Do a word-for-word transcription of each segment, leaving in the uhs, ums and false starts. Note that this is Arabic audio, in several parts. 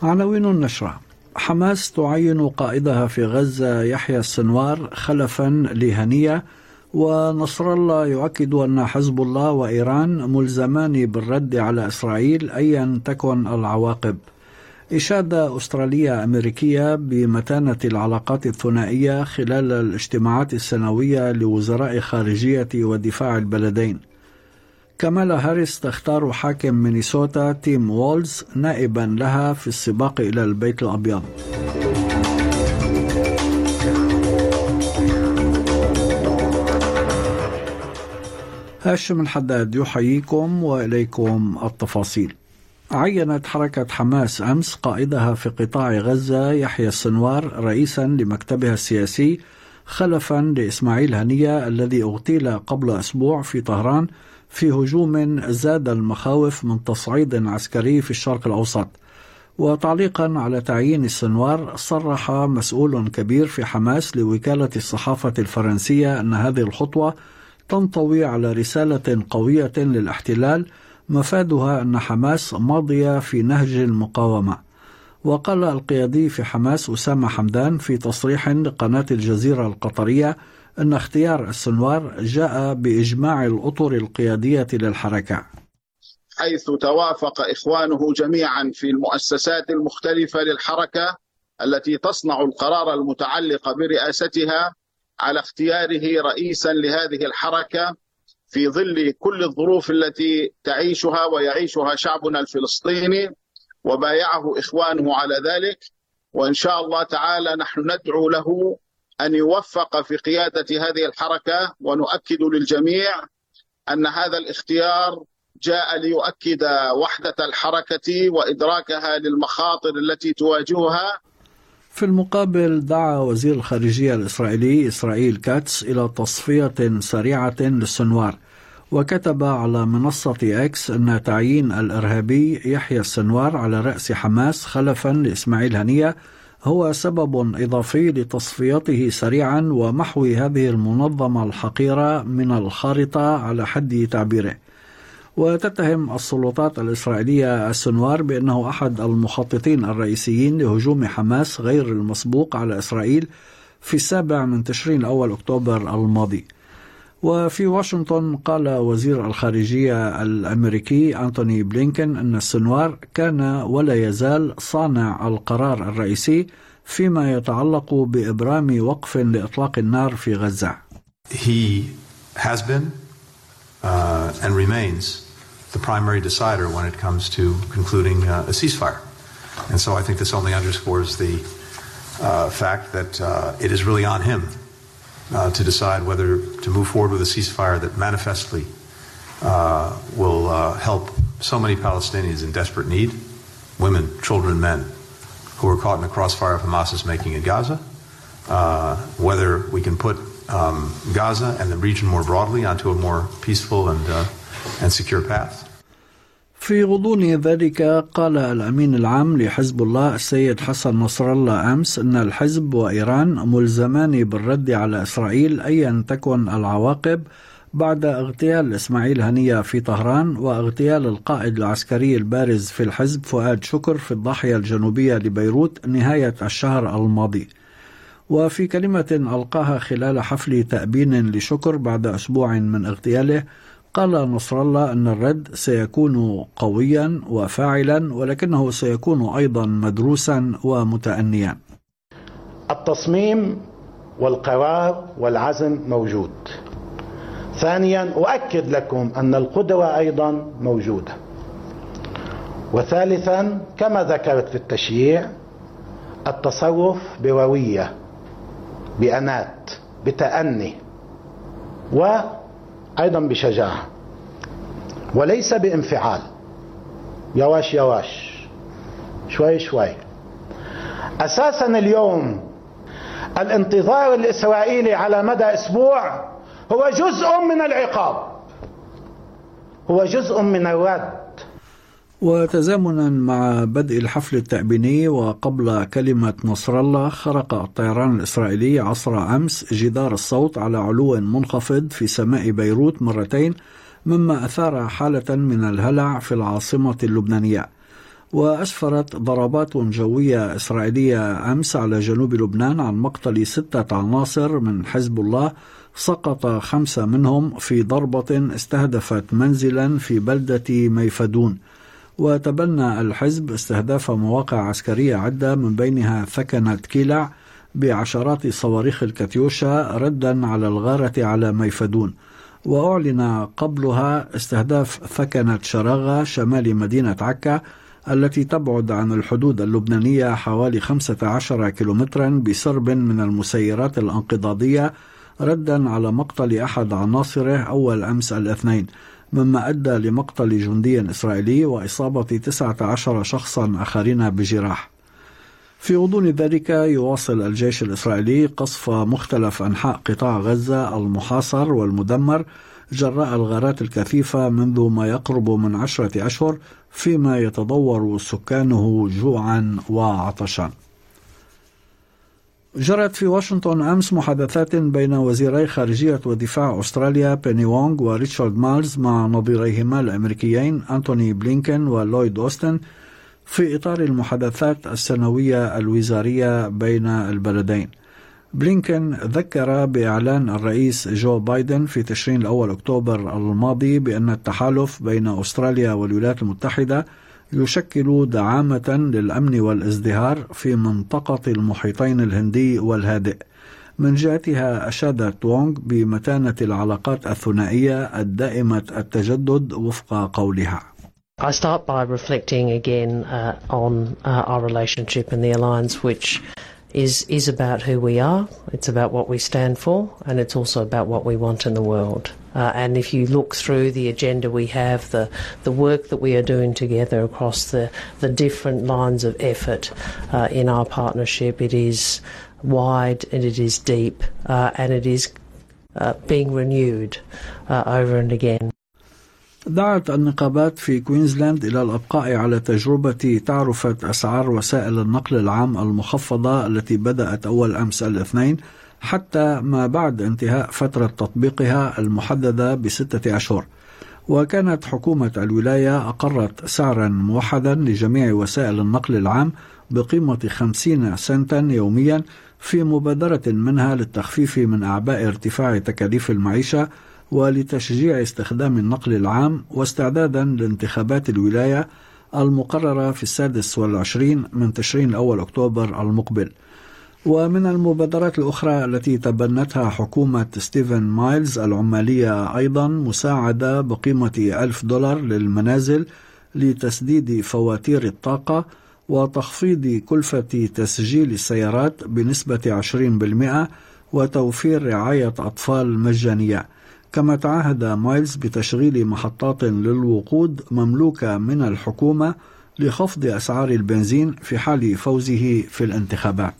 عناوين النشرة: حماس تعين قائدها في غزة يحيى السنوار خلفا لهنية، ونصر الله يؤكد أن حزب الله وإيران ملزمان بالرد على إسرائيل أيا تكن العواقب. إشادة أسترالية أمريكية بمتانة العلاقات الثنائية خلال الاجتماعات السنوية لوزراء خارجية ودفاع البلدين. كامالا هاريس تختار حاكم مينيسوتا تيم وولز نائبا لها في السباق إلى البيت الأبيض. هاشم الحداد يحييكم وإليكم التفاصيل. عينت حركة حماس أمس قائدها في قطاع غزة يحيى السنوار رئيسا لمكتبها السياسي خلفا لإسماعيل هنية الذي اغتيل قبل أسبوع في طهران في هجوم زاد المخاوف من تصعيد عسكري في الشرق الأوسط. وتعليقا على تعيين السنوار، صرح مسؤول كبير في حماس لوكالة الصحافة الفرنسية أن هذه الخطوة تنطوي على رسالة قوية للاحتلال مفادها أن حماس ماضية في نهج المقاومة. وقال القيادي في حماس أسامة حمدان في تصريح لقناة الجزيرة القطرية أن اختيار السنوار جاء بإجماع الأطر القيادية للحركة، حيث توافق إخوانه جميعا في المؤسسات المختلفة للحركة التي تصنع القرار المتعلق برئاستها على اختياره رئيسا لهذه الحركة في ظل كل الظروف التي تعيشها ويعيشها شعبنا الفلسطيني، وبايعه إخوانه على ذلك. وإن شاء الله تعالى نحن ندعو له أن يوفق في قيادة هذه الحركة، ونؤكد للجميع أن هذا الاختيار جاء ليؤكد وحدة الحركة وإدراكها للمخاطر التي تواجهها. في المقابل، دعا وزير الخارجية الإسرائيلي إسرائيل كاتس إلى تصفية سريعة للسنوار، وكتب على منصة إكس أن تعيين الإرهابي يحيى السنوار على رأس حماس خلفا لإسماعيل هنية هو سبب إضافي لتصفيته سريعا ومحو هذه المنظمة الحقيرة من الخارطة على حد تعبيره. وتتهم السلطات الإسرائيلية السنوار بأنه أحد المخططين الرئيسيين لهجوم حماس غير المسبوق على إسرائيل في السابع من تشرين الأول أكتوبر الماضي. وفي واشنطن قال وزير الخارجية الأمريكي أنتوني بلينكن أن السنوار كان ولا يزال صانع القرار الرئيسي فيما يتعلق بإبرام وقف لإطلاق النار في غزة. He has been uh, and remains the primary decider when it comes to concluding uh, a ceasefire. And so I think this only underscores the uh, fact that uh, it is really on him uh, to decide whether to move forward with a ceasefire that manifestly uh, will uh, help so many Palestinians in desperate need, women, children, men, who are caught in the crossfire of Hamas is making in Gaza, uh, whether we can put um, Gaza and the region more broadly onto a more peaceful and, uh, and secure path. في غضون ذلك، قال الأمين العام لحزب الله السيد حسن نصر الله أمس أن الحزب وإيران ملزمان بالرد على إسرائيل أيا تكن العواقب بعد اغتيال إسماعيل هنية في طهران واغتيال القائد العسكري البارز في الحزب فؤاد شكر في الضاحية الجنوبية لبيروت نهاية الشهر الماضي. وفي كلمة ألقاها خلال حفل تأبين لشكر بعد أسبوع من اغتياله، قال نصر الله أن الرد سيكون قويا وفاعلا، ولكنه سيكون أيضا مدروسا ومتأنيا. التصميم والقرار والعزم موجود. ثانيا، أؤكد لكم أن القدوة أيضا موجودة. وثالثا، كما ذكرت في التشييع، التصرف بروية، بأنات، بتأني، وأيضا بشجاعة، وليس بانفعال. يواش يواش، شوي شوي. أساسا اليوم الانتظار الإسرائيلي على مدى أسبوع هو جزء من العقاب، هو جزء من الرد. وتزامنا مع بدء الحفل التأبيني وقبل كلمة نصر الله، خرق الطيران الإسرائيلي عصر أمس جدار الصوت على علو منخفض في سماء بيروت مرتين، مما أثار حالة من الهلع في العاصمة اللبنانية. وأسفرت ضربات جوية إسرائيلية أمس على جنوب لبنان عن مقتل ستة عناصر من حزب الله، سقط خمسة منهم في ضربة استهدفت منزلا في بلدة ميفدون. وتبنى الحزب استهداف مواقع عسكرية عدة من بينها ثكنة كيلع بعشرات صواريخ الكاتيوشا ردا على الغارة على ميفدون. وأعلن قبلها استهداف ثكنة شراغة شمال مدينة عكا التي تبعد عن الحدود اللبنانية حوالي خمسة عشر كيلومترا بسرب من المسيرات الانقضاضية ردا على مقتل أحد عناصره أول أمس الاثنين، مما أدى لمقتل جندي إسرائيلي وإصابة تسعة عشر شخصا آخرين بجراح. في غضون ذلك يواصل الجيش الإسرائيلي قصف مختلف أنحاء قطاع غزة المحاصر والمدمر جراء الغارات الكثيفة منذ ما يقرب من عشرة أشهر، فيما يتضور سكانه جوعا وعطشا. جرت في واشنطن أمس محادثات بين وزيري خارجية ودفاع أستراليا بيني وونغ وريتشارد مالز مع نظيريهما الأمريكيين أنتوني بلينكن ولويد أوستن في إطار المحادثات السنوية الوزارية بين البلدين. بلينكن ذكر بإعلان الرئيس جو بايدن في تشرين الأول أكتوبر الماضي بأن التحالف بين أستراليا والولايات المتحدة يشكل دعامة للأمن والازدهار في منطقة المحيطين الهندي والهادئ. من جهتها أشادت وونغ بمتانة العلاقات الثنائية الدائمة التجدد وفق قولها. I start by reflecting again uh, on uh, our relationship and the alliance, which is is about who we are, it's about what we stand for, and it's also about what we want in the world. Uh, and if you look through the agenda we have, the the work that we are doing together across the, the different lines of effort uh, in our partnership, it is wide and it is deep uh, and it is uh, being renewed uh, over and again. دعت النقابات في كوينزلاند إلى الأبقاء على تجربة تعرفة أسعار وسائل النقل العام المخفضة التي بدأت أول أمس الاثنين حتى ما بعد انتهاء فترة تطبيقها المحددة بستة أشهر. وكانت حكومة الولاية أقرت سعرا موحدا لجميع وسائل النقل العام بقيمة خمسين سنتا يوميا في مبادرة منها للتخفيف من أعباء ارتفاع تكاليف المعيشة ولتشجيع استخدام النقل العام واستعدادا لانتخابات الولاية المقررة في السادس والعشرين من تشرين الأول أكتوبر المقبل. ومن المبادرات الأخرى التي تبنتها حكومة ستيفن مايلز العمالية أيضا مساعدة بقيمة ألف دولار للمنازل لتسديد فواتير الطاقة وتخفيض كلفة تسجيل السيارات بنسبة عشرين بالمئة وتوفير رعاية أطفال مجانية. كما تعهد مايلز بتشغيل محطات للوقود مملوكة من الحكومة لخفض أسعار البنزين في حال فوزه في الانتخابات.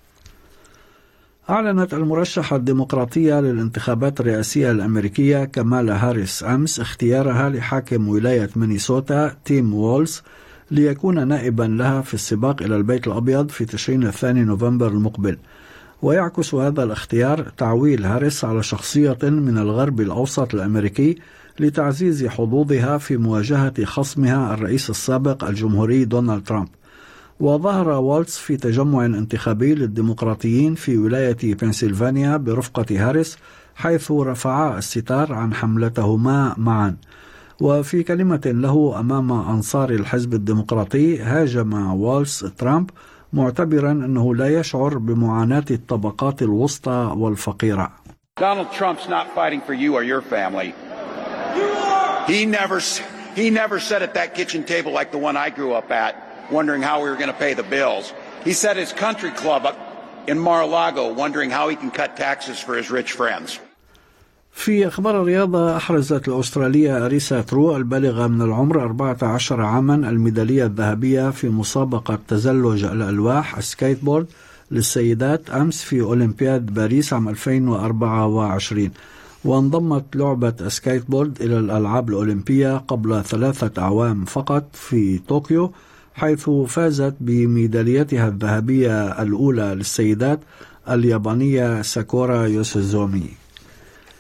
أعلنت المرشحة الديمقراطية للانتخابات الرئاسية الأمريكية كامالا هاريس أمس اختيارها لحاكم ولاية مينيسوتا تيم وولز ليكون نائبا لها في السباق إلى البيت الأبيض في تشرين الثاني نوفمبر المقبل. ويعكس هذا الاختيار تعويل هاريس على شخصية من الغرب الأوسط الأمريكي لتعزيز حظوظها في مواجهة خصمها الرئيس السابق الجمهوري دونالد ترامب. وظهر وولز في تجمع انتخابي للديمقراطيين في ولاية بنسلفانيا برفقة هاريس حيث رفعا الستار عن حملتهما معا. وفي كلمة له أمام أنصار الحزب الديمقراطي هاجم وولز ترامب معتبرا أنه لا يشعر بمعاناة الطبقات الوسطى والفقيرة. Donald Trump's not fighting for you or your family. He never he never sat at that kitchen table like the one I grew up at, wondering how we were going to pay the bills. He sat at his country club up in Mar-a-Lago wondering how he can cut taxes for his rich friends. في أخبار الرياضة، أحرزت الأسترالية أريسا ترو البالغة من العمر أربعة عشر عاما الميدالية الذهبية في مسابقة تزلج الألواح السكيت بورد للسيدات أمس في أولمبياد باريس عام ألفين وأربعة وعشرين. وانضمت لعبة السكيت بورد إلى الألعاب الأولمبية قبل ثلاثة أعوام فقط في طوكيو، حيث فازت بميداليتها الذهبية الأولى للسيدات اليابانية ساكورا يوسوزومي.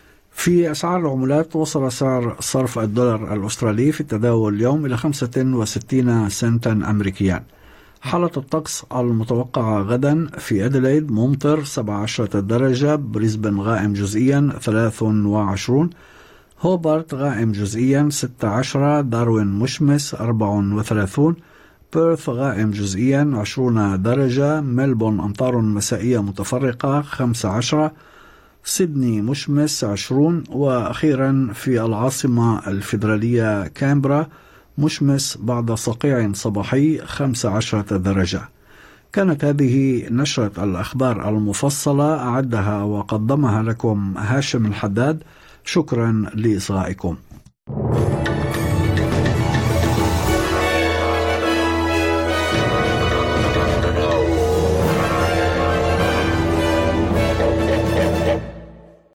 في أسعار العملات، وصل سعر صرف الدولار الأسترالي في التداول اليوم إلى خمسة وستين سنتا أمريكيا. حالة الطقس المتوقعة غدا: في أديلايد ممطر سبعة عشر درجة، بريسبن غائم جزئيا ثلاثة وعشرين، هوبارت غائم جزئيا ستة عشر، داروين مشمس أربعة وثلاثين، بيرث غائم جزئيا عشرين درجة، ملبون أمطار مسائية متفرقة خمسة عشر، سيدني مشمس عشرين، وأخيرا في العاصمة الفيدرالية كامبرا مشمس بعد صقيع صباحي خمسة عشر درجة. كانت هذه نشرة الأخبار المفصلة، أعدها وقدمها لكم هاشم الحداد. شكرا لإصغائكم.